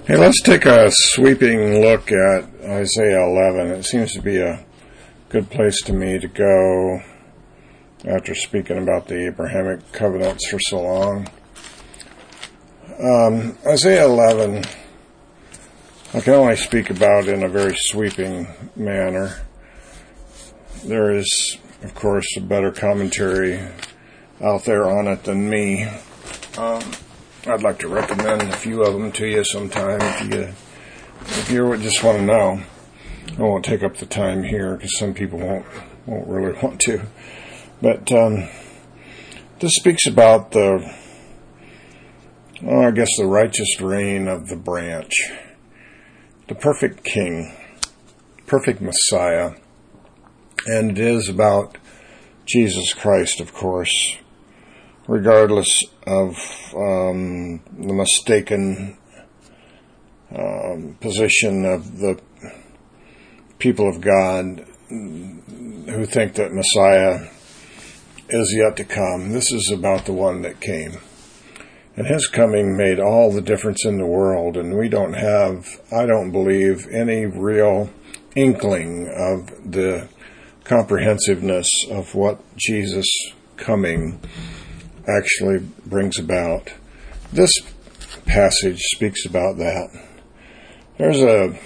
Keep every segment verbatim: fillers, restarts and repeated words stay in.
Hey, let's take a sweeping look at Isaiah eleven. It seems to be a good place to me to go after speaking about the Abrahamic covenants for so long. Um, Isaiah eleven, I can only speak about in a very sweeping manner. There is, of course, a better commentary out there on it than me. Um, I'd like to recommend a few of them to you sometime if you, if you just want to know. I won't take up the time here because some people won't won't really want to. But um, this speaks about the, well, I guess, the righteous reign of the branch, the perfect king, perfect Messiah, and it is about Jesus Christ, of course, regardless of um, the mistaken um, position of the people of God who think that Messiah is yet to come. This is about the one that came. And his coming made all the difference in the world, and we don't have, I don't believe, any real inkling of the comprehensiveness of what Jesus coming actually brings about. This passage speaks about that. There's a,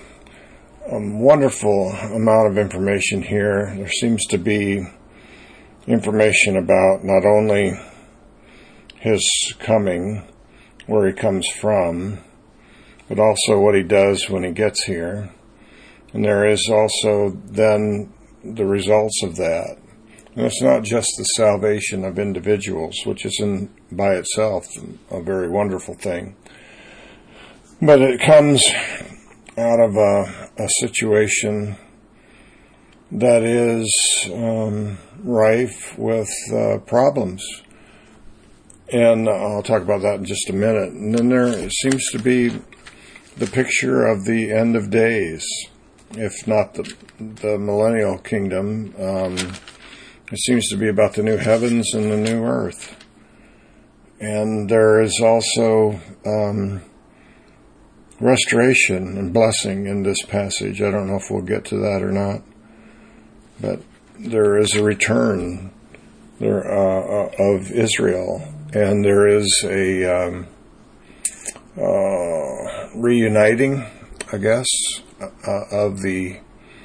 a wonderful amount of information here. There seems to be information about not only his coming, where he comes from, but also what he does when he gets here. And there is also then the results of that. And it's not just the salvation of individuals, which is in by itself a very wonderful thing, but it comes out of a, a situation that is um, rife with uh, problems. And I'll talk about that in just a minute. And then there seems to be the picture of the end of days, if not the, the millennial kingdom. Um, It seems to be about the new heavens and the new earth. And there is also um, restoration and blessing in this passage. I don't know if we'll get to that or not. But there is a return there uh, of Israel. And there is a um, uh, reuniting, I guess, uh, of the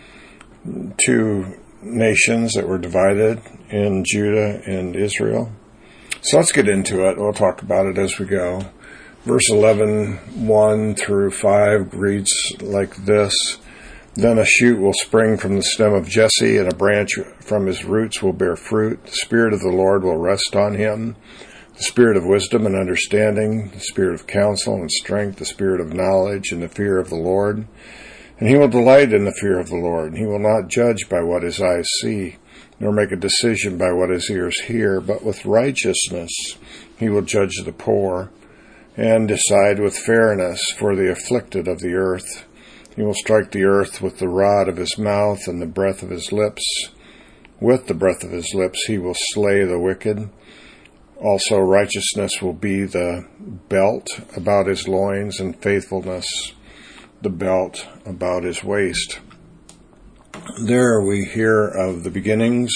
two nations that were divided in Judah and Israel. So let's get into it. We'll talk about it as we go. Verse eleven, one through five reads like this. Then a shoot will spring from the stem of Jesse, and a branch from his roots will bear fruit. The Spirit of the Lord will rest on him, the Spirit of wisdom and understanding, the Spirit of counsel and strength, the Spirit of knowledge and the fear of the Lord. And he will delight in the fear of the Lord. He will not judge by what his eyes see, nor make a decision by what his ears hear, but with righteousness he will judge the poor, and decide with fairness for the afflicted of the earth. He will strike the earth with the rod of his mouth and the breath of his lips. With the breath of his lips he will slay the wicked. Also righteousness will be the belt about his loins, and faithfulness the belt about his waist. There we hear of the beginnings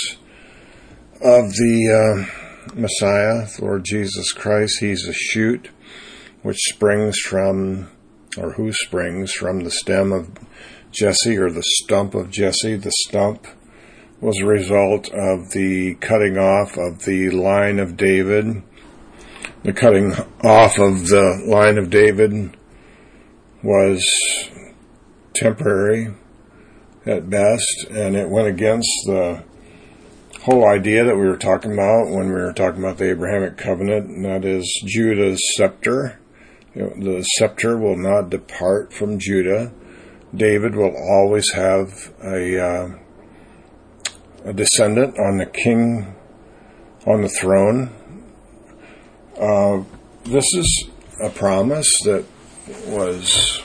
of the uh, Messiah, the Lord Jesus Christ. He's a shoot which springs from, or who springs from the stem of Jesse, or the stump of Jesse. The stump was a result of the cutting off of the line of David. The cutting off of the line of David was temporary at best, and it went against the whole idea that we were talking about when we were talking about the Abrahamic covenant, and that is Judah's scepter. The scepter will not depart from Judah. David will always have a, uh, a descendant on the king, on the throne. Uh, this is a promise that was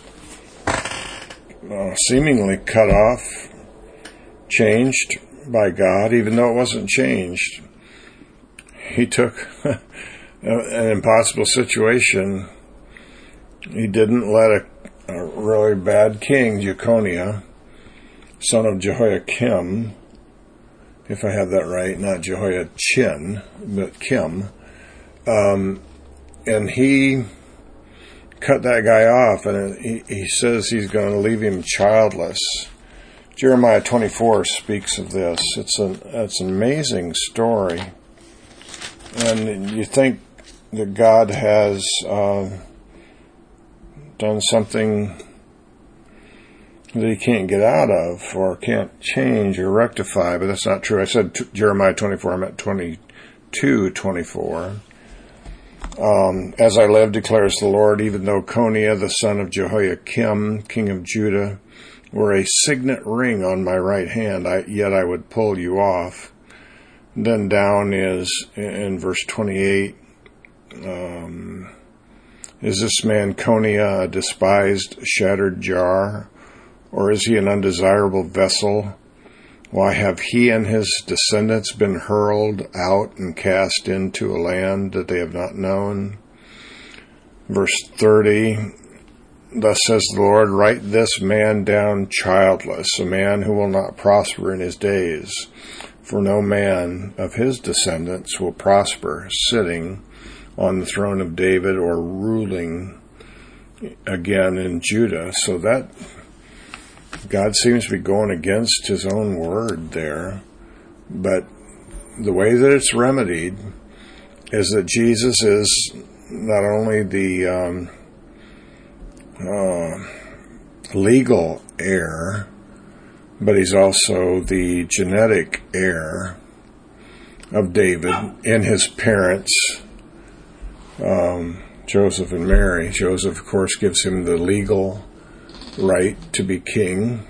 uh, seemingly cut off, changed by God, even though it wasn't changed. He took an impossible situation He didn't let a, a really bad king, Jeconiah, son of Jehoiakim, if I have that right, not Jehoiachin, but Kim, um, and he cut that guy off, and he, he says he's going to leave him childless. Jeremiah twenty-four speaks of this. It's an, it's an amazing story. And you think that God has uh, done something that he can't get out of or can't change or rectify, but that's not true. I said t- Jeremiah twenty-four, I meant twenty-two twenty-four. Um, As I live, declares the Lord, even though Coniah, the son of Jehoiakim, king of Judah, were a signet ring on my right hand, I, yet I would pull you off. Then down is, in verse twenty-eight, um, is this man Coniah a despised, shattered jar, or is he an undesirable vessel? Why have he and his descendants been hurled out and cast into a land that they have not known? Verse thirty, thus says the Lord, write this man down childless, a man who will not prosper in his days. For no man of his descendants will prosper, sitting on the throne of David or ruling again in Judah. So that God seems to be going against his own word there. But the way that it's remedied is that Jesus is not only the um, uh, legal heir, but he's also the genetic heir of David in his parents, um, Joseph and Mary. Joseph, of course, gives him the legal right to be king,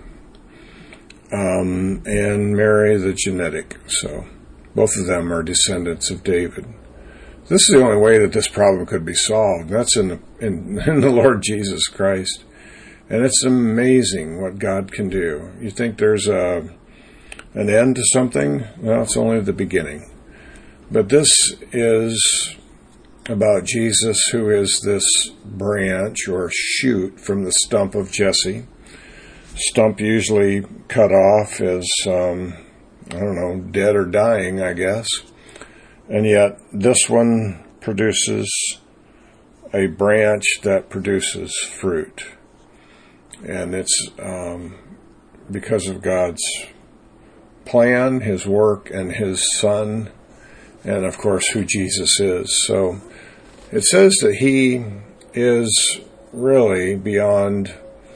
um, and Mary the genetic. So both of them are descendants of David. This is the only way that this problem could be solved. That's in the, in, in the Lord Jesus Christ. And it's amazing what God can do. You think there's a an end to something? Well, it's only the beginning. But this is about Jesus, who is this branch or shoot from the stump of Jesse. Stump usually cut off is, um, I don't know, dead or dying, I guess. And yet this one produces a branch that produces fruit. And it's um, because of God's plan, his work, and his Son, and of course who Jesus is. So it says that he is really beyond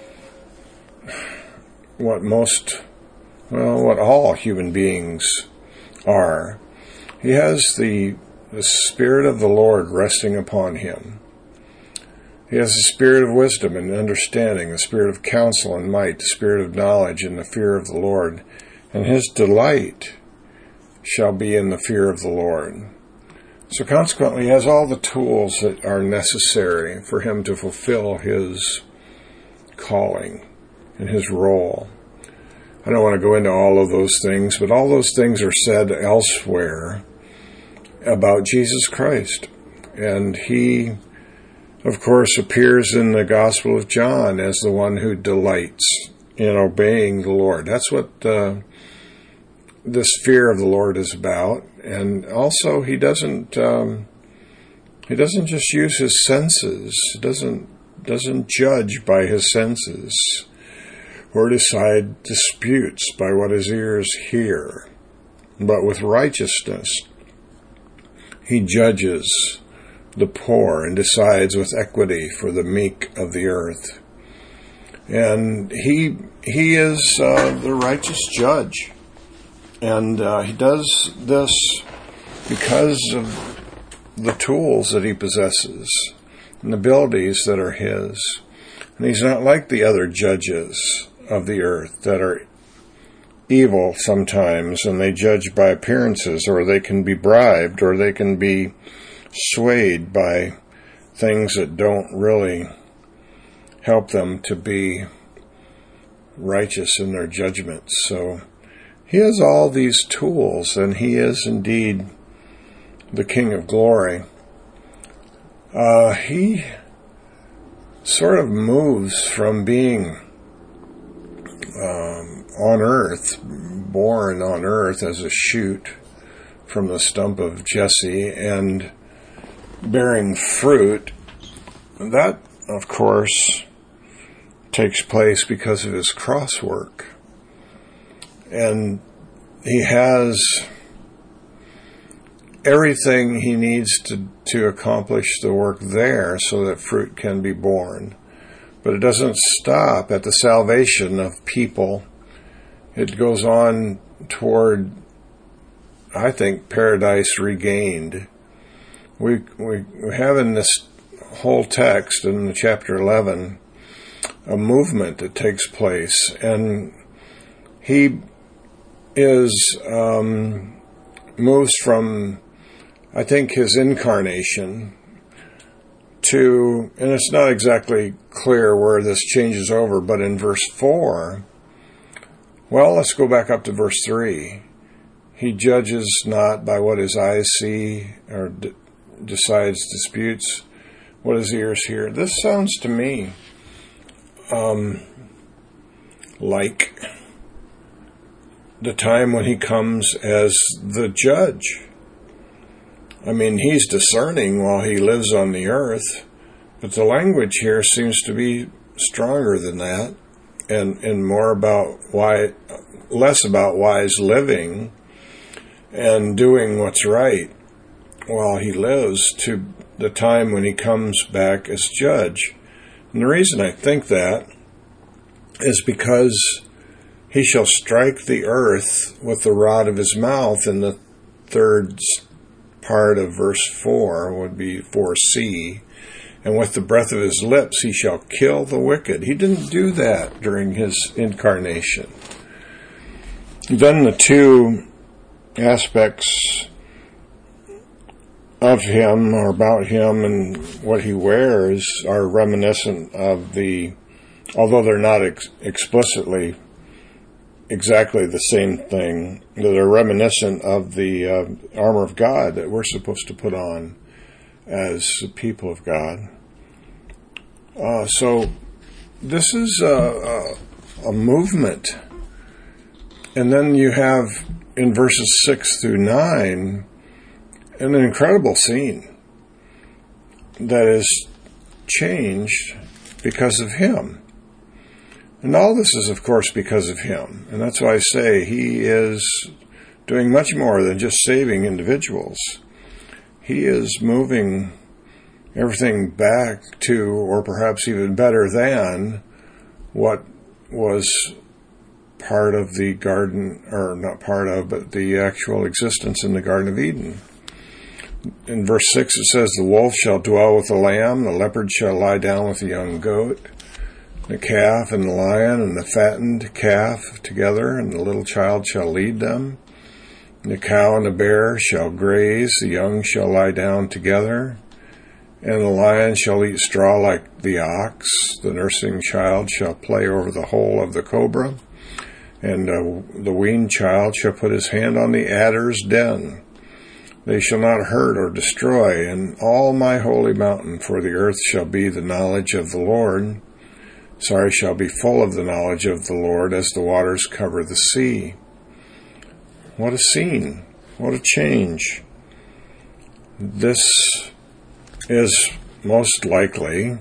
what most, well, what all human beings are. He has the, the Spirit of the Lord resting upon him. He has the spirit of wisdom and understanding, the spirit of counsel and might, the spirit of knowledge and the fear of the Lord. And his delight shall be in the fear of the Lord. So consequently, he has all the tools that are necessary for him to fulfill his calling and his role. I don't want to go into all of those things, but all those things are said elsewhere about Jesus Christ. And he, of course, appears in the Gospel of John as the one who delights in obeying the Lord. That's what uh, this fear of the Lord is about. And also, he doesn't um, he doesn't just use his senses. He doesn't doesn't judge by his senses or decide disputes by what his ears hear. But with righteousness, he judges the poor and decides with equity for the meek of the earth. And he he is uh, the righteous judge. And uh, he does this because of the tools that he possesses and the abilities that are his. And he's not like the other judges of the earth that are evil sometimes, and they judge by appearances, or they can be bribed, or they can be swayed by things that don't really help them to be righteous in their judgments. So he has all these tools, and he is indeed the King of Glory. Uh, he sort of moves from being um, on earth, born on earth as a shoot from the stump of Jesse and bearing fruit. That, of course, takes place because of his cross work. And he has everything he needs to, to accomplish the work there so that fruit can be born. But it doesn't stop at the salvation of people. It goes on toward, I think, paradise regained. We, we have in this whole text, in chapter eleven, a movement that takes place, and he is um, moves from, I think, his incarnation to, and it's not exactly clear where this changes over, but in verse four, well, let's go back up to verse three. He judges not by what his eyes see, or d- decides disputes what his ears hear. This sounds to me um, like the time when he comes as the judge. I mean, he's discerning while he lives on the earth, but the language here seems to be stronger than that, and, and more about why, less about wise living and doing what's right while he lives, to the time when he comes back as judge. And the reason I think that is because he shall strike the earth with the rod of his mouth, in the third part of verse four would be four C, and with the breath of his lips he shall kill the wicked. He didn't do that during his incarnation. Then the two aspects of him, or about him, and what he wears are reminiscent of the, although they're not ex- explicitly exactly the same thing, they're reminiscent of the uh, armor of God that we're supposed to put on as the people of God. Uh, so this is a, a, a movement. And then you have in verses six through nine an incredible scene that is changed because of him. And all this is, of course, because of him. And that's why I say he is doing much more than just saving individuals. He is moving everything back to, or perhaps even better than, what was part of the garden, or not part of, but the actual existence in the Garden of Eden. In verse six it says, the wolf shall dwell with the lamb, the leopard shall lie down with the young goat, the calf and the lion and the fattened calf together, and the little child shall lead them. The cow and the bear shall graze, the young shall lie down together, and the lion shall eat straw like the ox. The nursing child shall play over the hole of the cobra, and uh, the weaned child shall put his hand on the adder's den. They shall not hurt or destroy in all my holy mountain, for the earth shall be the knowledge of the Lord. Sorry, shall be full of the knowledge of the Lord as the waters cover the sea. What a scene. What a change. This is most likely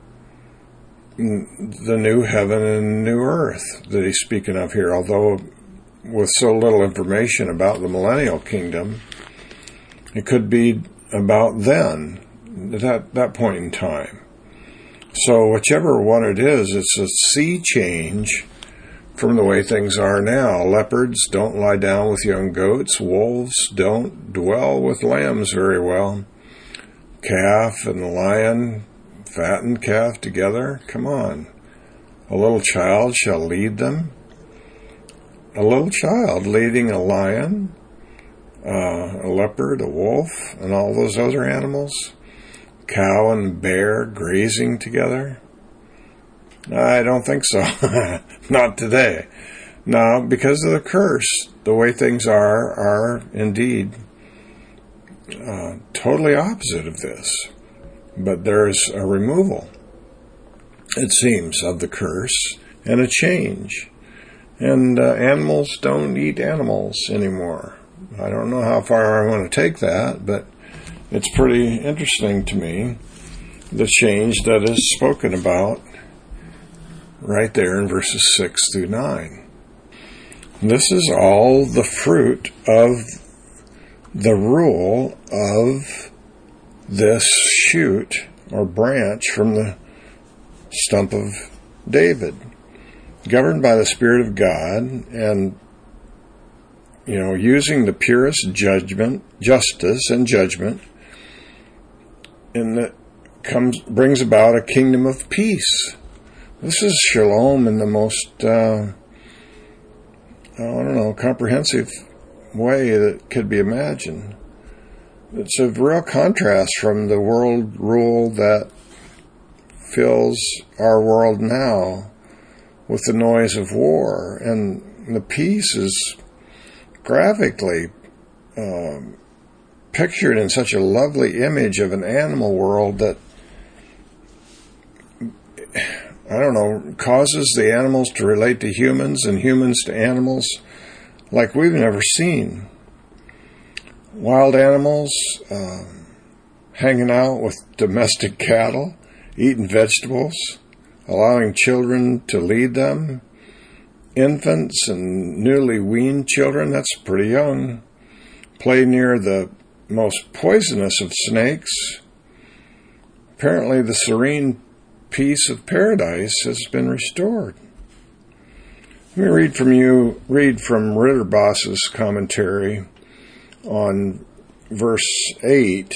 the new heaven and new earth that he's speaking of here, although with so little information about the millennial kingdom, it could be about then, at that, that point in time. So whichever one it is, it's a sea change from the way things are now. Leopards don't lie down with young goats. Wolves don't dwell with lambs very well. Calf and the lion, fattened calf together. Come on. A little child shall lead them. A little child leading a lion, uh, a leopard, a wolf, and all those other animals. Cow and bear grazing together? I don't think so. Not today. No, because of the curse, the way things are, are indeed uh, totally opposite of this. But there's a removal. it seems, of the curse and a change. And uh, animals don't eat animals anymore. I don't know how far I want to take that, but it's pretty interesting to me, the change that is spoken about right there in verses six through nine. This is all the fruit of the rule of this shoot or branch from the stump of David, governed by the Spirit of God, and, you know, using the purest judgment, justice and judgment, and that comes brings about a kingdom of peace. This is shalom in the most, uh, I don't know, comprehensive way that could be imagined. It's a real contrast from the world rule that fills our world now with the noise of war, and the peace is graphically um, pictured in such a lovely image of an animal world that, I don't know, causes the animals to relate to humans and humans to animals like we've never seen. Wild animals um, hanging out with domestic cattle, eating vegetables, allowing children to lead them, infants and newly weaned children, that's pretty young, play near the most poisonous of snakes. Apparently the serene peace of paradise has been restored. Let me read from you, read from Ritterboss's commentary on verse eight,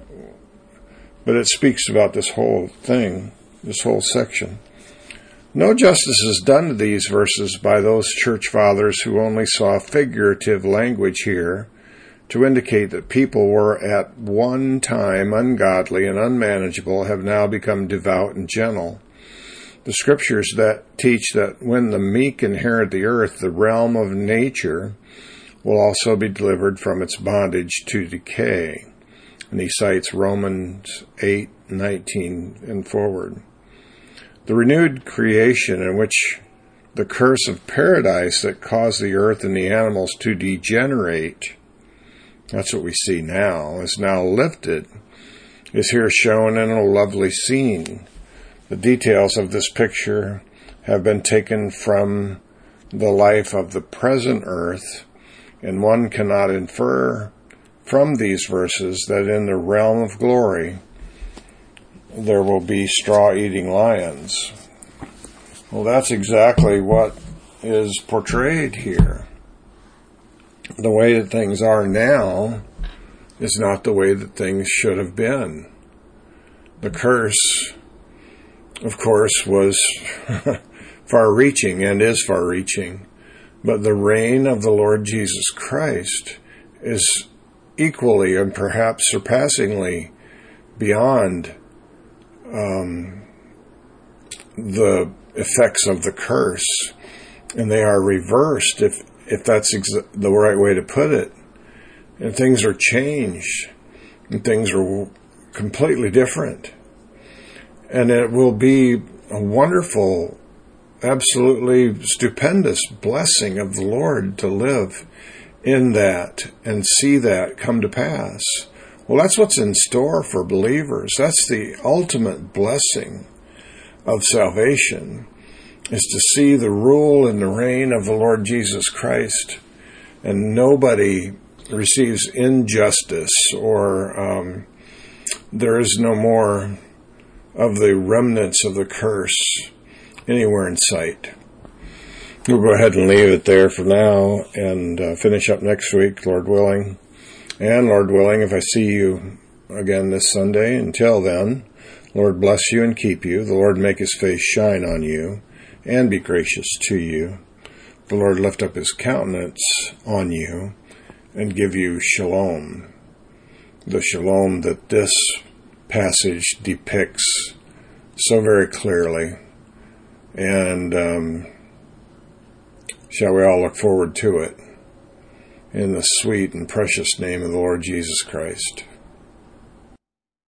but it speaks about this whole thing, this whole section. No justice is done to these verses by those church fathers who only saw figurative language here to indicate that people were at one time ungodly and unmanageable have now become devout and gentle. The scriptures that teach that when the meek inherit the earth, the realm of nature will also be delivered from its bondage to decay. And he cites Romans eight nineteen and forward. The renewed creation in which the curse of paradise that caused the earth and the animals to degenerate, that's what we see now, is now lifted, is here shown in a lovely scene. The details of this picture have been taken from the life of the present earth, and one cannot infer from these verses that in the realm of glory there will be straw-eating lions. Well, that's exactly what is portrayed here. The way that things are now is not the way that things should have been. The curse, of course, was far-reaching and is far-reaching, but the reign of the Lord Jesus Christ is equally and perhaps surpassingly beyond um, the effects of the curse, and they are reversed, if if that's ex- the right way to put it. And things are changed, and things are completely different. And it will be a wonderful, absolutely stupendous blessing of the Lord to live in that and see that come to pass. Well, that's what's in store for believers. That's the ultimate blessing of salvation, is to see the rule and the reign of the Lord Jesus Christ, and nobody receives injustice, or um, there is no more of the remnants of the curse anywhere in sight. We'll go ahead and leave it there for now and uh, finish up next week, Lord willing. And Lord willing, if I see you again this Sunday, until then, Lord bless you and keep you. The Lord make his face shine on you and be gracious to you. The Lord lift up his countenance on you and give you shalom. The shalom that this passage depicts so very clearly. And um, shall we all look forward to it in the sweet and precious name of the Lord Jesus Christ.